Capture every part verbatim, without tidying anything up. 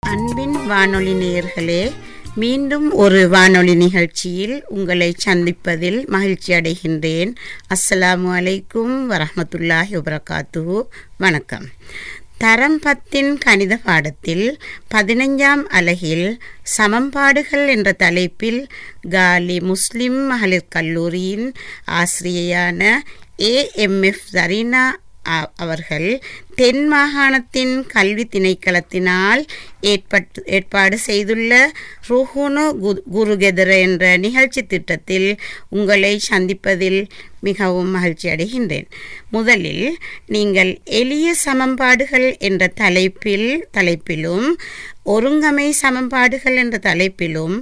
அன்பின் வானொலி நேயர்களே, மீண்டும் ஒரு வானொலி நிகழ்ச்சியில் உங்களை சந்திப்பதில் மகிழ்ச்சி அடைகின்றேன். அஸ்ஸலாமு அலைக்கும் வரஹ்மத்துல்லாஹி வபரகாத்துஹு. வணக்கம். தரம் பத்தின் கணித பாடத்தில் பதினைஞ்சாம் அலகில் சமன்பாடுகள் என்ற தலைப்பில் காலி முஸ்லிம் மகளிர் கல்லூரியின் ஆசிரியையான ஏ எம் எஃப் ஜரீனா அவர்கள் தென் மாகாணத்தின் கல்வி திணைக்களத்தினால் ஏற்பட்டு ஏற்பாடு செய்துள்ள ருஹுனு குருகெதர என்ற நிகழ்ச்சி திட்டத்தில் உங்களை சந்திப்பதில் மிகவும் மகிழ்ச்சி அடைகின்றேன். முதலில் நீங்கள் எளிய சமன்பாடுகள் என்ற தலைப்பில் தலைப்பிலும் ஒருங்கமை சமன்பாடுகள் என்ற தலைப்பிலும்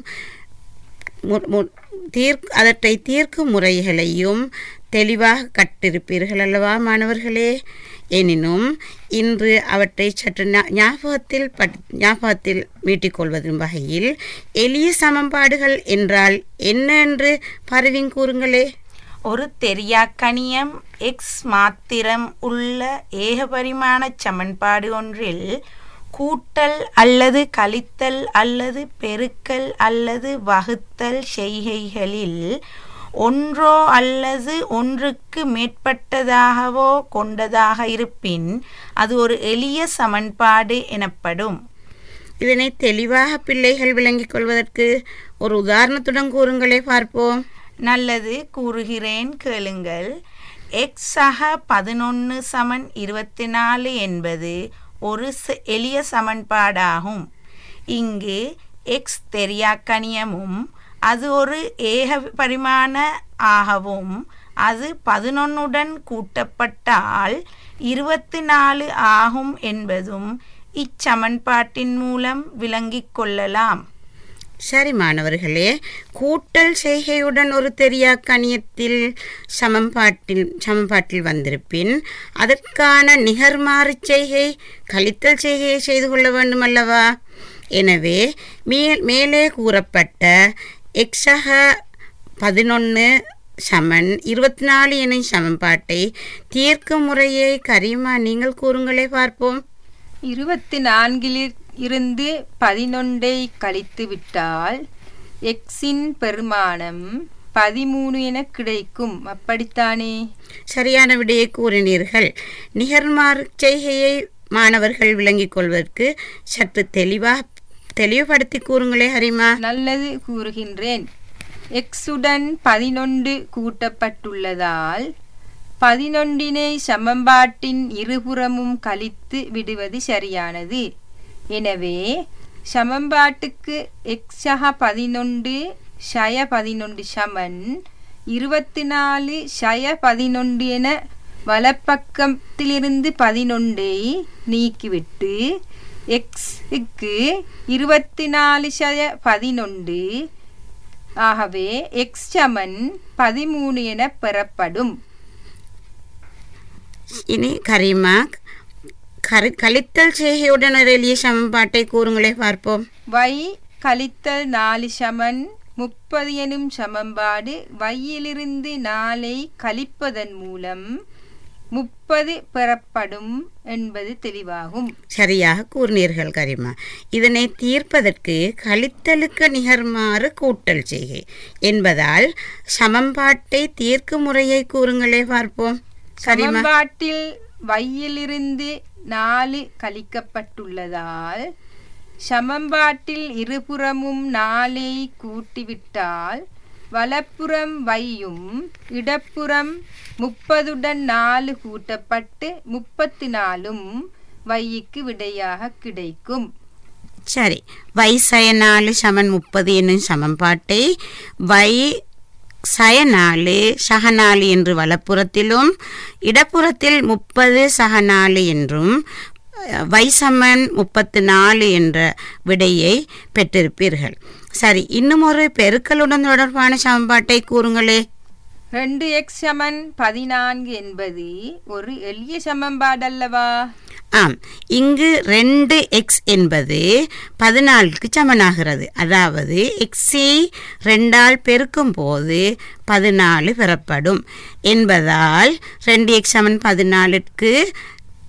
தீர்க் அவற்றை தீர்க்கும் முறைகளையும் தெளிவாக கற்றிருப்பீர்கள் அல்லவா மாணவர்களே? எனினும் இன்று அவற்றை சற்று ஞாபகத்தில் பட் ஞாபகத்தில் மீட்டிக்கொள்வதன் வகையில் எளிய சமன்பாடுகள் என்றால் என்ன என்று பரவின் கூறுங்களே. ஒரு தெரியாக்கணியம் எக்ஸ் மாத்திரம் உள்ள ஏகபரிமாண சமன்பாடு ஒன்றில் கூட்டல் அல்லது கழித்தல் அல்லது பெருக்கல் அல்லது வகுத்தல் செய்கைகளில் ஒன்றோ அல்லது ஒன்றுக்கு மேற்பட்டதாகவோ கொண்டதாக இருப்பின் அது ஒரு எளிய சமன்பாடு எனப்படும். இதனை தெளிவாக பிள்ளைகள் விளங்கிக் கொள்வதற்கு ஒரு உதாரணத்துடன் கூறுங்களே பார்ப்போம். நல்லது, கூறுகிறேன், கேளுங்கள். எக்ஸாக பதினொன்று சமன் இருபத்தி நாலு என்பது ஒரு எளிய சமன்பாடாகும். இங்கு எக்ஸ் தெரியாக்கணியமும் அது ஒரு ஏக பரிமாண ஆகவும் அது பதினொன்றுடன் கூட்டப்பட்டால் இருபத்தி நாலு ஆகும் என்பதும் இச்சமன்பாட்டின் மூலம் விளங்கிக் கொள்ளலாம். சரி மாணவர்களே, கூட்டல் செய்கையுடன் ஒரு தெரியாக்கணியத்தில் சமன்பாட்டில் சமன்பாட்டில் வந்திருப்பின் அதற்கான நிகர்மாறு செய்கை கழித்தல் செய்கையை செய்து கொள்ள வேண்டும் அல்லவா? எனவே மே மேலே கூறப்பட்ட எக்ஸாக பதினொன்று சமன் இருபத்தி நாலு எனும் சமன்பாட்டை தீர்க்கும் முறையை கரீமா நீங்கள் கூறுங்களே பார்ப்போம். இருபத்தி நான்கில் இருந்து பதினொன்றை கழித்து விட்டால் எக்ஸின் பெருமானம் பதிமூணு என கிடைக்கும். அப்படித்தானே? சரியான விடையை கூறினீர்கள். நிகர்மாறு செய்கையை மாணவர்கள் விளங்கிக் கொள்வதற்கு சற்று தெளிவாக தெளிவுபடுத்தி கூறுங்களே ஹரிமா. நல்லது, கூறுகின்றேன். எக்ஸுடன் பதினொன்று கூட்டப்பட்டுள்ளதால் பதினொன்றினை சமன்பாட்டின் இருபுறமும் கழித்து விடுவது சரியானது. எனவே சமன்பாட்டுக்கு எக்ஸாக பதினொன்று ஷய பதினொன்று சமன் இருபத்தி நாலு ஷய பதினொன்று என வலப்பக்கத்திலிருந்து பதினொன்றை நீக்கிவிட்டு எக்ஸுக்கு இருபத்தி நாலு ஷய பதினொன்று, ஆகவே எக்ஸ் சமன் பதிமூணு என பெறப்படும். இனி கரீமா கழித்தல் செய்கையுடன் எளிய சமன்பாட்டை கூறுங்களே பார்ப்போம். வை கழித்தல் நாலு சமன் முப்பது எனும் சமன்பாடு வையிலிருந்து நாலை கழிப்பதன் மூலம் முப்பது பெறப்படும் என்பது தெளிவாகும். சரியாக கூறினீர்கள் கரிமா. இதனை தீர்ப்பதற்கு கழித்தலுக்கு நிகர்மாறு கூட்டல் செய்கை என்பதால் சமன்பாட்டை தீர்க்கும் முறையை கூறுங்களே பார்ப்போம். சமன்பாட்டில் வையிலிருந்து நாலு கழிக்கப்பட்டுள்ளதால் சமன்பாட்டில் இருபுறமும் நாலை கூட்டிவிட்டால் வலப்புறம் வையும் இடப்புறம் முப்பதுடன் நாலு கூட்டப்பட்டு முப்பத்தி நாலும் வைக்கு விடையாக கிடைக்கும். சரி, வை சய நாலு சமன் முப்பது என்னும் சமன்பாட்டை வை சய நாலு சக நாலு என்று வலப்புறத்திலும் இடப்புறத்தில் முப்பது சக நாலு என்றும் வை சமன் முப்பத்து நாலு என்ற விடையை பெற்றிருப்பீர்கள். சரி, இன்னும் ஒரு பெருக்கலுடன் தொடர்பான சமன்பாட்டை கூறுங்களே. ரெண்டு எக்ஸ் சமன் பதினான்கு என்பது ஒரு எளிய சமன்பாடு அல்லவா? ஆம், இங்கு ரெண்டு எக்ஸ் என்பது பதினாலுக்கு சமனாகிறது. அதாவது எக்ஸை ரெண்டால் பெருக்கும் போது பதினாலு பெறப்படும் என்பதால் ரெண்டு எக்ஸ் சமன் பதினாலுக்கு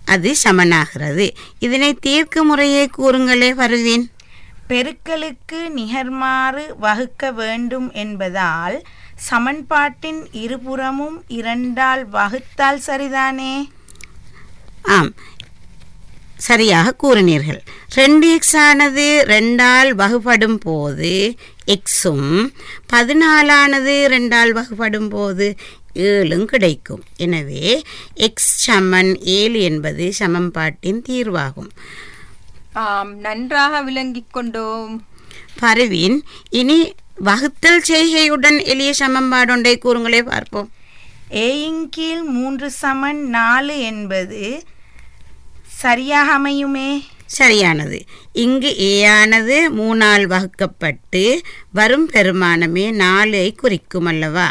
அது சமனாகிறது. இதனை தீர்க்க முறையை கூறுங்களே பர்வீன். பெருக்கலுக்கு நிகர்மாறு வகுக்க வேண்டும் என்பதால் சமன்பாட்டின் இருபுறமும் இரண்டால் வகுத்தால் சரிதானே? ஆம், சரியாக கூறினீர்கள். ரெண்டு எக்ஸ் ஆனது ரெண்டால் வகுப்படும் போது எக்ஸும் பதினாலானது ரெண்டால் வகுப்படும் போது ஏழும் கிடைக்கும். எனவே எக்ஸ் சமன் ஏழு என்பது சமன்பாட்டின் தீர்வாகும். ஆம், நன்றாக விளங்கிக் கொண்டோம். பர்வீன், இனி வகுத்தல் செய்கையுடன் எளிய சமன்பாடு ஒன்றை கூறுங்களே பார்ப்போம். ஏயின் கீழ் மூன்று சமன் நாலு என்பது சரியாக அமையுமே? சரியானது. இங்கு ஏ ஆனது மூணால் வகுக்கப்பட்டு வரும் பெருமானமே நாலை குறிக்கும் அல்லவா?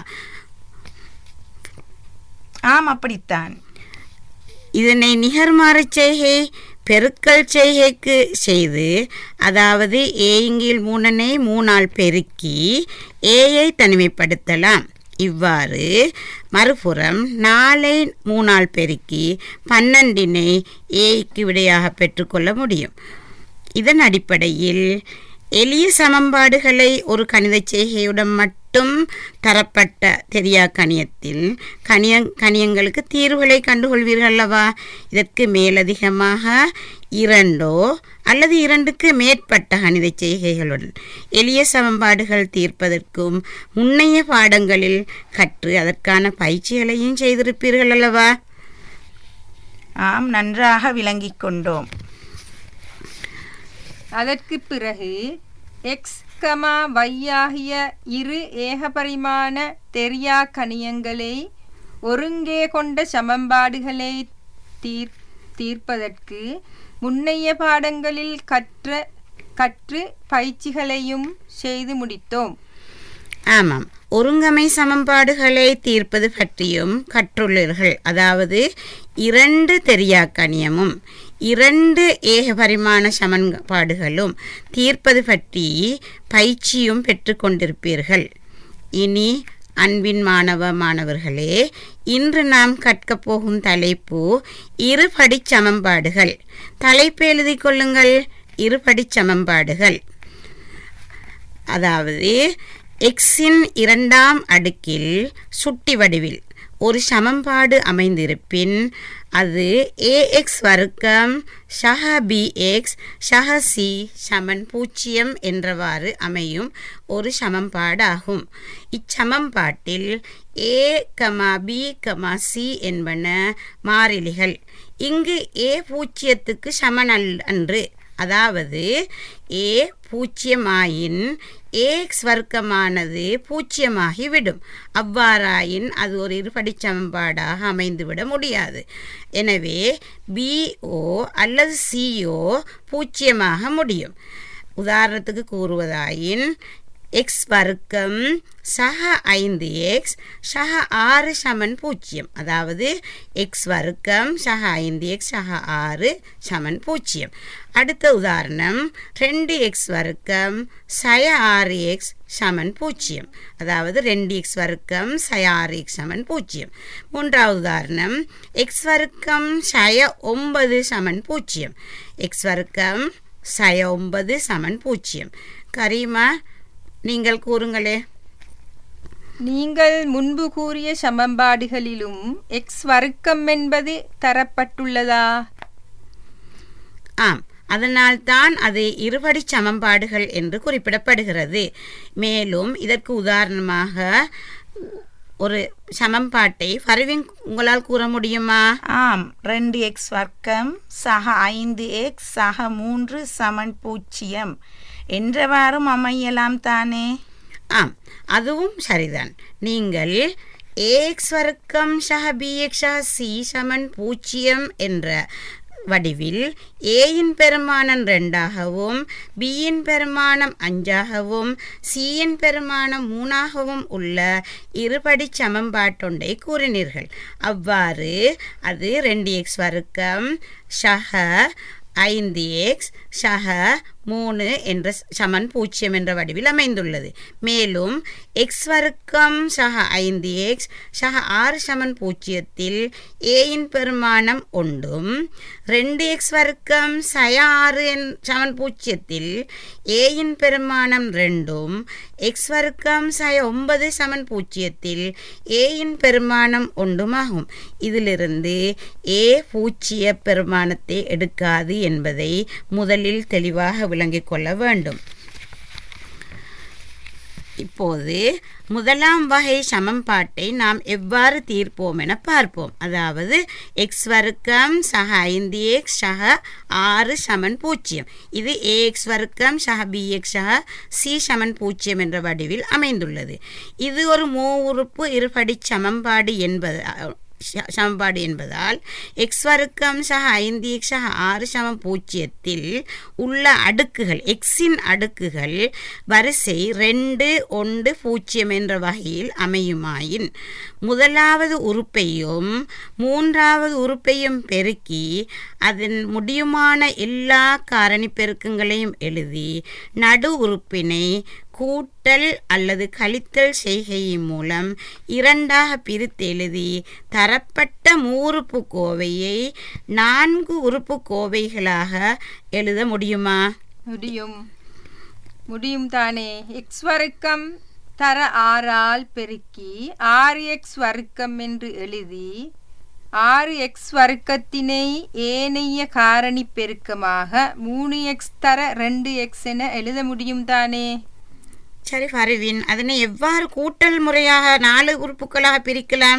ஆம், அப்படித்தான். இதனை நிகர்மாறு செய்கை பெருக்கல் செய்கைக்கு செய்து, அதாவது ஏங்கில் மூணனை மூணால் பெருக்கி ஏயை தனிமைப்படுத்தலாம். இவ்வாறு மறுபுறம் நாலை மூணால் பெருக்கி பன்னெண்டினை ஏய்க்கு விடையாக பெற்றுக்கொள்ள முடியும். இதன் அடிப்படையில் எளிய சமன்பாடுகளை ஒரு கணித செய்கையுடன் மட்டும் தரப்பட்ட தெரியா கணியத்தில் கணிய கணியங்களுக்கு தீர்வுகளை கண்டுகொள்வீர்கள் அல்லவா? இதற்கு மேலதிகமாக இரண்டோ அல்லது இரண்டுக்கு மேற்பட்ட கணித செய்கைகளுடன் எளிய சமன்பாடுகள் தீர்ப்பதற்கும் முன்னைய பாடங்களில் கற்று அதற்கான பயிற்சிகளையும் செய்திருப்பீர்கள் அல்லவா? ஆம், நன்றாக விளங்கிக் கொண்டோம். அதற்கு பிறகு எக்ஸ் கமா y ஆகிய இரு ஏகபரிமாண தெரியா கணியங்களை ஒருங்கே கொண்ட சமன்பாடுகளை தீர் தீர்ப்பதற்கு முன்னைய பாடங்களில் கற்ற கற்று பயிற்சிகளையும் செய்து முடித்தோம். ஆமாம், ஒருங்கமை சமன்பாடுகளை தீர்ப்பது பற்றியும் கற்றுள்ளீர்கள். அதாவது இரண்டு தெரியா கணியமும் இரண்டு ஏகபரிமாண சமன்பாடுகளும் தீர்ப்பது பற்றி பயிற்சியும் பெற்றுக்கொண்டிருப்பீர்கள். இனி அன்பின் மாணவ மாணவர்களே, இன்று நாம் கற்கப் போகும் தலைப்பு இருபடி சமன்பாடுகள். தலைப்பு எழுதி கொள்ளுங்கள். இருபடி சமன்பாடுகள். அதாவது எக்ஸின் இரண்டாம் அடுக்கில் சுட்டி வடிவில் ஒரு சமன்பாடு அமைந்திருப்பின் அது ஏஎக்ஸ் வர்க்கம் சக பிஎக்ஸ் சக சி சமன் பூஜ்ஜியம் என்றவாறு அமையும் ஒரு சமன்பாடு ஆகும். இச்சமன்பாட்டில் A comma B comma C என்பன மாறிலிகள். இங்கு ஏ பூஜ்ஜியத்துக்கு சமன் அன்று. அதாவது ஏ பூஜ்ஜியமாயின் ஏஎக்ஸ் வர்க்கமானது பூஜ்ஜியமாகிவிடும். அவ்வாறாயின் அது ஒரு இருபடி சமன்பாடாக அமைந்துவிட முடியாது. எனவே பிஓ அல்லது சிஓ பூஜ்ஜியமாக முடியும். உதாரணத்துக்கு கூறுவதாயின் எக்ஸ் வர்க்கம் சக ஐந்து எக்ஸ் சக ஆறு சமன் பூஜ்ஜியம். அதாவது எக்ஸ் வர்க்கம் சக ஐந்து எக்ஸ் சக ஆறு சமன் பூஜ்ஜியம். அடுத்த உதாரணம் ரெண்டு எக்ஸ் வர்க்கம் சய ஆறு எக்ஸ் சமன் பூஜ்ஜியம். அதாவது ரெண்டு எக்ஸ் வர்க்கம் சய ஆறு எக்ஸ் சமன் பூஜ்ஜியம். மூன்றாவது உதாரணம் எக்ஸ் வர்க்கம் சய ஒன்பது சமன் பூஜ்ஜியம். எக்ஸ் வர்க்கம் சய ஒன்பது சமன் பூஜ்ஜியம். கரீமா, நீங்கள் கூறுங்களே. நீங்கள் முன்பு கூறிய சமன்பாடுகளிலும் எக்ஸ் வர்க்கம் என்பது தரப்பட்டுள்ளதா? ஆம், அதனால்தான் அது இருபடி சமன்பாடுகள் என்று குறிப்பிடப்படுகிறது. மேலும் இதற்கு உதாரணமாக ஒரு சமன்பாட்டை பர்வீன் உங்களால் கூற முடியுமா? ஆம், ரெண்டு எக்ஸ் வர்க்கம் சக ஐந்து எக்ஸ் சக மூன்று சமன் பூஜ்ஜியம் என்றவாறும் அமையலாம் தானே? ஆம், அதுவும் சரிதான். நீங்கள் ஏஎக்ஸ் வர்க்கம் சக பிஎக்ஸ் சக சி சமன் பூஜ்ஜியம் என்ற வடிவில் ஏயின் பெருமானம் ரெண்டாகவும் பியின் பெருமானம் அஞ்சாகவும் சியின் பெருமானம் மூணாகவும் உள்ள இருபடி சமன்பாட்டொன்றை கூறினீர்கள். அவ்வாறு அது ரெண்டு எக்ஸ் வர்க்கம் சக ஐந்து எக்ஸ் சக மூணு என்ற சமன் பூஜ்ஜியம் என்ற வடிவில் அமைந்துள்ளது. மேலும் எக்ஸ் வர்க்கம் சக ஐந்து எக்ஸ் சக ஆறு சமன் பூஜ்ஜியத்தில் ஏயின் பெருமானம் ஒன்றும் ரெண்டு எக்ஸ் வர்க்கம் சய ஆறு என் சமன் பூஜ்ஜியத்தில் ஏயின் பெருமானம் ரெண்டும் எக்ஸ் வர்க்கம் சய ஒன்பது சமன் பூஜ்ஜியத்தில் ஏயின் பெருமானம் ஒன்றுமாகும். இதிலிருந்து ஏ பூஜ்ஜிய பெருமானத்தை எடுக்காது என்பதை முதலில் தெளிவாக விளங்கிக் கொள்ள வேண்டும். இப்போது முதலாம் வகை சமன்பாட்டை நாம் எவ்வாறு தீர்ப்போம் என பார்ப்போம். அதாவது எக்ஸ் வர்க்கம் சக ஐந்து எக்ஸ் சக ஆறு சமன் பூஜ்ஜியம். இது ஏ எக்ஸ் வர்க்கம் சக பி எக்ஸ் சக சி சமன் பூஜ்ஜியம் என்ற வடிவில் அமைந்துள்ளது. இது ஒரு மூ உறுப்பு இருபடி சமன்பாடு என்பது சமன்பாடு என்பதால் எக்ஸ் வர்க்கம் சக ஐந்து எக்ஸ் சக ஆறு சமம் பூஜ்ஜியத்தில் உள்ள அடுக்குகள் எக்ஸின் அடுக்குகள் வரிசை ரெண்டு ஒன்று பூஜ்ஜியம் என்ற வகையில் அமையுமாயின் முதலாவது உறுப்பையும் மூன்றாவது உறுப்பையும் பெருக்கி அதன் முடியுமான எல்லா காரணி பெருக்கங்களையும் எழுதி நடு உறுப்பினை கூட்டல் அல்லது கழித்தல் செய்கையின் மூலம் இரண்டாக பிரித்து எழுதி தரப்பட்ட மூறுப்பு கோவையை நான்கு உறுப்பு கோவைகளாக எழுத முடியுமா? முடியும் முடியும் தானே. எக்ஸ் வர்க்கம் தர ஆறால் பெருக்கி ஆறு எக்ஸ் வர்க்கம் என்று எழுதி ஆறு எக்ஸ் வர்க்கத்தினை ஏனைய காரணி பெருக்கமாக மூணு எக்ஸ் தர ரெண்டு எக்ஸ் என எழுத முடியும் தானே. சரி ஃபர்வீன், அதனை எவ்வாறு கூட்டல் முறையாக நாலு உறுப்புகளாக பிரிக்கலாம்?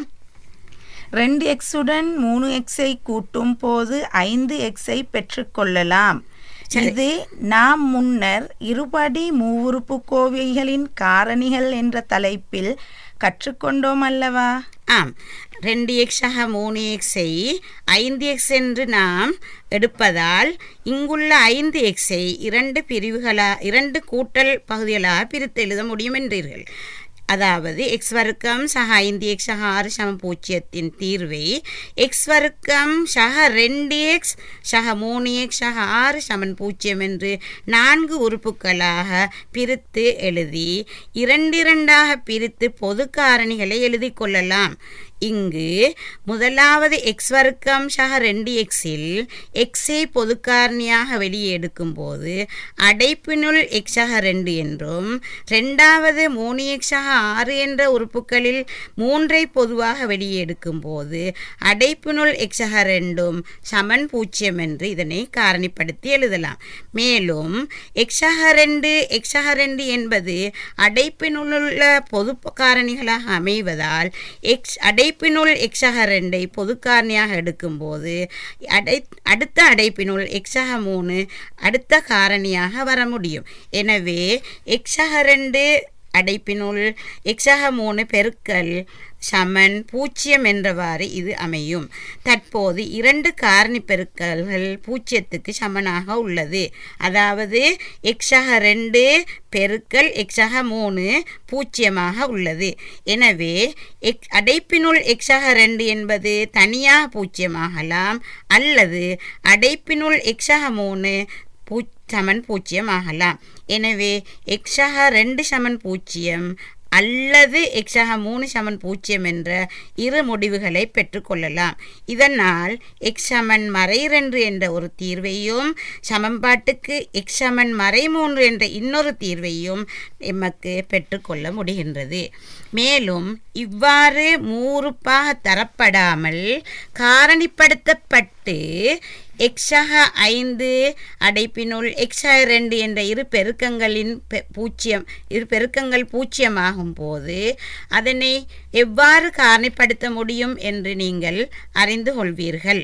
ரெண்டு எக்ஸுடன் மூணு எக்ஸை கூட்டும் போது ஐந்து எக்ஸை பெற்றுக்கொள்ளலாம். இது நாம் முன்னர் இருபடி மூவுறுப்பு கோவைகளின் காரணிகள் என்ற தலைப்பில் கற்றுக்கொண்டோம் அல்லவா? ஆம், ரெண்டு எக்ஸாக மூணு எக்ஸை ஐந்து எக்ஸ் என்று நாம் எடுப்பதால் இங்குள்ள ஐந்து எக்ஸை இரண்டு பிரிவுகளா இரண்டு கூட்டல் பகுதிகளாக பிரித்து எழுத முடியும் என்றீர்கள். அதாவது எக்ஸ் வர்க்கம் சக ஐந்து எக்ஸ் சக ஆறு சமம் பூஜ்ஜியத்தின் தீர்வை எக்ஸ் வர்க்கம் சக ரெண்டு எக்ஸ் சக மூணு எக்ஸ் சக ஆறு சமன் பூஜ்ஜியம் என்று நான்கு உறுப்புகளாக பிரித்து எழுதி இரண்டு இரண்டாக பிரித்து பொது காரணிகளை எழுதி கொள்ளலாம். இங்கு முதலாவது எக்ஸ் வர்க்கம் சக ரெண்டு எக்ஸில் எக்ஸை பொது காரணியாக வெளியே எடுக்கும் போது அடைப்பினுள் எக்ஸ் சக ரெண்டு என்றும் ரெண்டாவது மூணு எக்ஸ் சக ஆறு என்ற உறுப்புகளில் மூன்றை பொதுவாக வெளியே எடுக்கும் போது அடைப்பினுள் எக்ஸ் சக ரெண்டும் சமன் பூஜ்ஜியம் என்று இதனை காரணிப்படுத்தி எழுதலாம். மேலும் எக்ஸ் சக ரெண்டு எக்ஸ் சக ரெண்டு என்பது அடைப்பினுள்ள பொது காரணிகளாக அமைவதால் எக்ஸ் அடை அடைப்பினுள் எக்ஸாக ரெண்டை பொது காரணியாக எடுக்கும்போது அடை அடுத்த அடைப்பினுள் எக்ஸாக மூணு அடுத்த காரணியாக வர முடியும். எனவே எக்ஸாக ரெண்டு அடைப்பினுள் எக்ஸாக மூணு பெருக்கல் சமன் பூஜ்ஜியம் என்றவாறு இது அமையும். தற்போது இரண்டு காரணி பெருக்கல்கள் பூஜ்ஜியத்துக்கு சமனாக உள்ளது. அதாவது எக்ஸாக ரெண்டு பெருக்கல் எக்ஸாக மூணு பூஜ்ஜியமாக உள்ளது. எனவே எக் அடைப்பினுள் எக்ஸாக ரெண்டு என்பது தனியாக பூஜ்ஜியமாகலாம் அல்லது அடைப்பினுள் எக்ஸாக மூணு பூ சமன் பூஜ்ஜியம் ஆகலாம். எனவே எக்ஸாக ரெண்டு சமன் பூஜ்ஜியம் அல்லது எக்ஸாக மூணு சமன் பூஜ்ஜியம் என்ற இரு முடிவுகளை பெற்றுக்கொள்ளலாம். இதனால் எக்ஸ் சமன் மறை ரெண்டு என்ற ஒரு தீர்வையும் சமன்பாட்டுக்கு எக்ஸ் சமன் மறை மூன்று என்ற இன்னொரு தீர்வையும் எமக்கு பெற்றுக்கொள்ள முடிகின்றது. மேலும் இவ்வாறு மூறுப்பாக தரப்படாமல் காரணிப்படுத்தப்பட்டு எக்ஸாக ஐந்து அடைப்பினுள் எக்ஸாக ரெண்டு என்ற இரு பெருக்கங்களின் பூஜ்ஜியம் இரு பெருக்கங்கள் பூஜ்ஜியமாகும் போது அதனை எவ்வாறு காரணிப்படுத்த முடியும் என்று நீங்கள் அறிந்து கொள்வீர்கள்.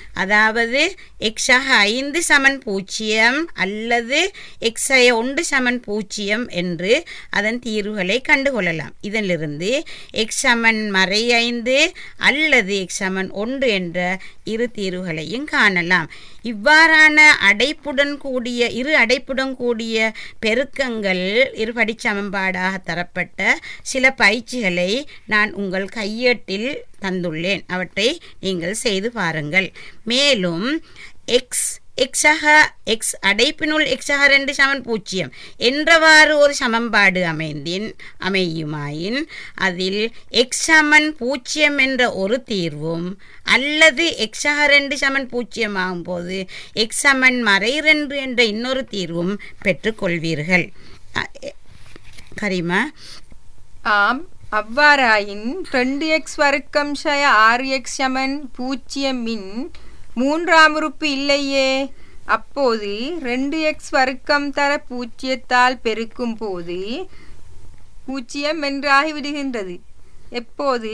அதாவது எக்ஸாக ஐந்து சமன் பூஜ்ஜியம் அல்லது எக்ஸாக ஒன்று சமன் பூஜ்ஜியம் என்று அதன் தீர்வுகளை கண்டுகொள்ளலாம். இதிலிருந்து எக்ஸ் சமன் மறை ஐந்து அல்லது எக்ஸ் சமன் ஒன்று என்ற இரு தீர்வுகளையும் காணலாம். இவ்வாறான அடைப்புடன் கூடிய இரு அடைப்புடன் கூடிய பெருக்கங்கள் இருபடி சமன்பாடாக தரப்பட்ட சில பயிற்சிகளை நான் உங்கள் கையேட்டில் தந்துள்ளேன். அவற்றை நீங்கள் செய்து பாருங்கள். மேலும் எக்ஸ் எக்ஸக எக்ஸ் அடைப்பினுள் எக்ஸக ரெண்டு சமன் பூஜ்ஜியம் என்றவாறு ஒரு சமன்பாடு அமைந்தின் அமையுமாயின் அதில் எக்ஸ் சமன் பூஜ்ஜியம் என்ற ஒரு தீர்வும் அல்லது எக்ஸக ரெண்டு சமன் பூஜ்ஜியம் ஆகும் போது எக்ஸ் சமன் மறை ரெண்டு என்ற இன்னொரு தீர்வும் பெற்றுக்கொள்வீர்கள். கரிமா? ஆம், அவ்வாறாயின் ரெண்டு எக்ஸ் வர்க்கம் சய ஆறு எக்ஸ் சமன் பூஜ்ஜியம் மின் மூன்றாம் உறுப்பு இல்லையே. அப்போது ரெண்டு எக்ஸ் வர்க்கம் தர பூஜ்ஜியத்தால் பெருக்கும் போது பூஜ்ஜியம் என்றாகிவிடுகின்றது. எப்போது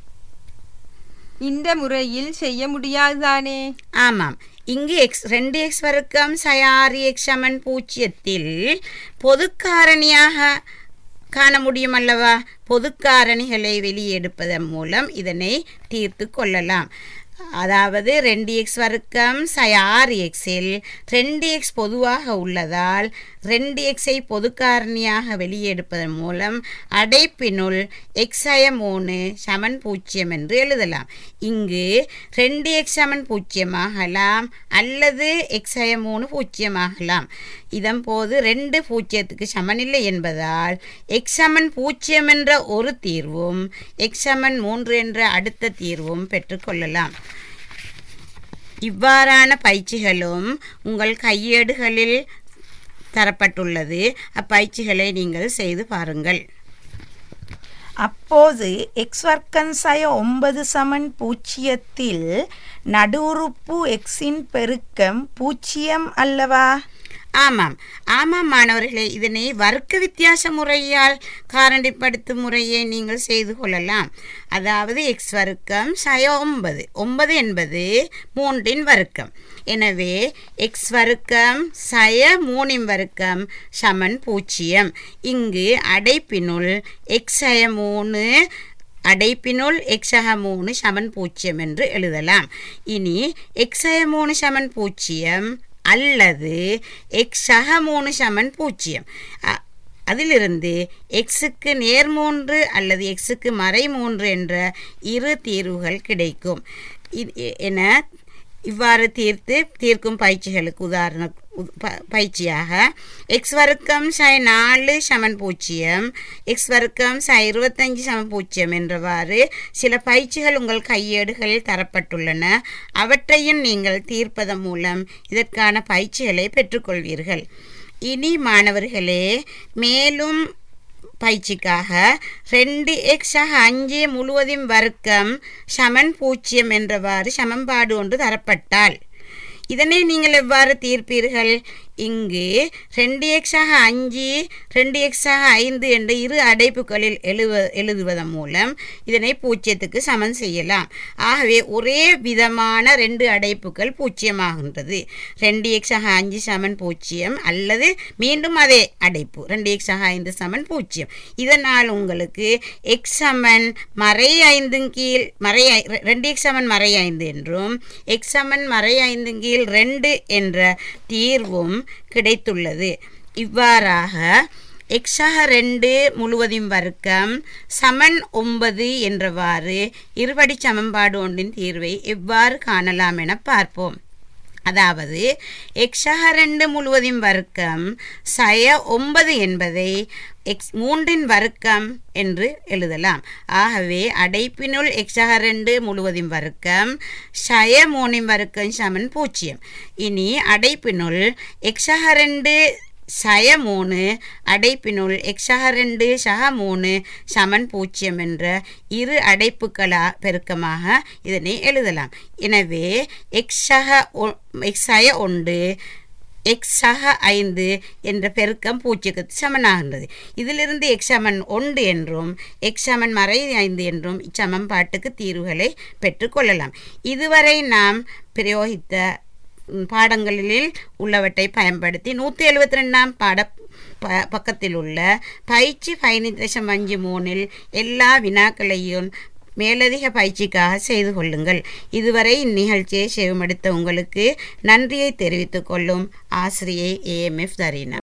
இந்த முறையில் செய்ய முடியாதுதானே? ஆமாம், இங்கு எக்ஸ் ரெண்டு எக்ஸ் வர்க்கம் சய ஆறு எக்ஸ் சமன் பூஜ்ஜியத்தில் பொது காரணியாக காண முடியும் அல்லவா? பொது காரணிகளை வெளியெடுப்பதன் மூலம் இதனை தீர்த்து கொள்ளலாம். அதாவது ரெண்டு எக்ஸ் வர்க்கம் சய ஆறு எக்ஸில் ரெண்டு எக்ஸ் பொதுவாக உள்ளதால் ரெண்டு எக்ஸை பொது காரணியாக வெளியெடுப்பதன் மூலம் அடைப்பினுள் எக்ஸ் சய மூணு சமன் பூஜ்ஜியம் என்று எழுதலாம். இங்கு ரெண்டு எக்ஸ் சமன் பூஜ்ஜியமாகலாம் அல்லது எக்ஸ் சய மூணு பூஜ்ஜியமாகலாம். இதன் போது ரெண்டு பூஜ்ஜியத்துக்கு சமனில்லை என்பதால் எக்ஸ் சமன் பூஜ்ஜியம் என்ற ஒரு தீர்வும் எக்ஸ் சமன் மூன்று என்ற அடுத்த தீர்வும் பெற்றுக்கொள்ளலாம். இவ்வாறான பயிற்சிகளும் உங்கள் கையேடுகளில் தரப்பட்டுள்ளது. அப்பயிற்சிகளை நீங்கள் செய்து பாருங்கள். அப்போது எக்ஸ் வர்க்கம் சய ஒன்பது சமன் பூஜ்ஜியத்தில் நடு உறுப்பு எக்ஸின் பெருக்கம் பூஜ்ஜியம் அல்லவா? ஆமாம் ஆமாம் மாணவர்களே, இதனை வர்க்க வித்தியாச முறையால் காரணிப்படுத்தும் முறையை நீங்கள் செய்து கொள்ளலாம். அதாவது எக்ஸ் வர்க்கம் சய ஒன்பது ஒன்பது என்பது மூன்றின் வர்க்கம். எனவே எக்ஸ் வர்க்கம் சய மூணின் வர்க்கம் சமன் பூஜ்ஜியம். இங்கு அடைப்பினுள் எக்ஸ் சய மூணு அடைப்பினுள் எக்ஸக மூணு சமன் பூஜ்ஜியம் என்று எழுதலாம். இனி எக்ஸய மூணு சமன் பூஜ்ஜியம் அல்லது எக்ஸக மூணு சமன் பூஜ்ஜியம், அதிலிருந்து எக்ஸுக்கு நேர் மூன்று அல்லது எக்ஸுக்கு மறை மூன்று என்ற இரு தீர்வுகள் கிடைக்கும் என இவ்வாறு தீர்த்து தீர்க்கும் பயிற்சிகளுக்கு உதாரண பயிற்சியாக எக்ஸ் வர்க்கம் சை நாலு சமன் பூஜ்ஜியம், எக்ஸ் வர்க்கம் சை இருபத்தஞ்சு சமன் பூஜ்ஜியம் என்றவாறு சில பயிற்சிகள் உங்கள் கையேடுகளில் தரப்பட்டுள்ளன. அவற்றையும் நீங்கள் தீர்ப்பதன் மூலம் இதற்கான பயிற்சிகளை பெற்றுக்கொள்வீர்கள். இனி மாணவர்களே, மேலும் பயிற்சிக்காக ரெண்டு எக்ஸாக அஞ்சு முழுவதும் வர்க்கம் சமன் பூஜ்ஜியம் என்றவாறு சமன்பாடு ஒன்று தரப்பட்டால் இதனை நீங்கள் எவ்வாறு தீர்ப்பீர்கள்? இங்கு ரெண்டு எக்ஸாக அஞ்சு ரெண்டு எக்ஸாக ஐந்து என்ற இரு அடைப்புகளில் எழுவ எழுதுவதன் மூலம் இதனை பூஜ்ஜியத்துக்கு சமன் செய்யலாம். ஆகவே ஒரே விதமான ரெண்டு அடைப்புகள் பூஜ்ஜியமாகின்றது. ரெண்டு எக்ஸாக அஞ்சு சமன் பூஜ்ஜியம் அல்லது மீண்டும் அதே அடைப்பு ரெண்டு எக்ஸாக ஐந்து சமன் பூஜ்ஜியம். இதனால் உங்களுக்கு எக்ஸ் சமன் மறை ஐந்து கீழ் மறை ரெண்டு எக்ஸ் சமன் மறை ஐந்து என்றும் எக்ஸ் சமன் மறை ஐந்து கீழ் ரெண்டு என்ற தீர்வும் கிடைத்துள்ளது. இவ்வாறாக எக்ஸாக ரெண்டு முழுவதும் வர்க்கம் சமன் ஒன்பது என்றவாறு இருபடி சமன்பாடு ஒன்றின் தீர்வை எவ்வாறு காணலாம் என பார்ப்போம். அதாவது எக்ஸாக ரெண்டு முழுவதும் வர்க்கம் சய ஒன்பது என்பதை எக்ஸ் மூன்றின் வர்க்கம் என்று எழுதலாம். ஆகவே அடைப்பினுள் எக்ஸாக ரெண்டு முழுவதும் வர்க்கம் சய மூணின் வர்க்கம் சமன் பூஜ்ஜியம். இனி அடைப்பினுள் எக்ஸாக ரெண்டு சய மூணு அடைப்பினுள் எக்ஸாக ரெண்டு சக மூணு சமன் பூஜ்ஜியம் என்ற இரு அடைப்புகளா பெருக்கமாக இதனை எழுதலாம். எனவே எக்ஸாக எக்ஸாய ஒன்று எக்ஸாக ஐந்து என்ற பெருக்கம் பூஜ்ஜியத்துக்கு சமனாகின்றது. இதிலிருந்து எக்ஸமன் ஒன்று என்றும் எக்ஸமன் மறை ஐந்து என்றும் இச்சமன்பாட்டுக்கு தீர்வுகளை பெற்றுக்கொள்ளலாம். இதுவரை நாம் பிரயோகித்த பாடங்களில் உள்ளவற்றை பயன்படுத்தி நூற்றி எழுபத்தி ரெண்டாம் பாட ப பக்கத்தில் உள்ள பயிற்சி பதினைந்து தசம் அஞ்சு மூணில் எல்லா வினாக்களையும் மேலதிக பயிற்சிக்காக செய்து கொள்ளுங்கள். இதுவரை இந்நிகழ்ச்சியை செவிமடுத்த உங்களுக்கு நன்றியை தெரிவித்துக் கொள்ளும் ஆசிரியை ஏ எம் எஃப் தரீனா.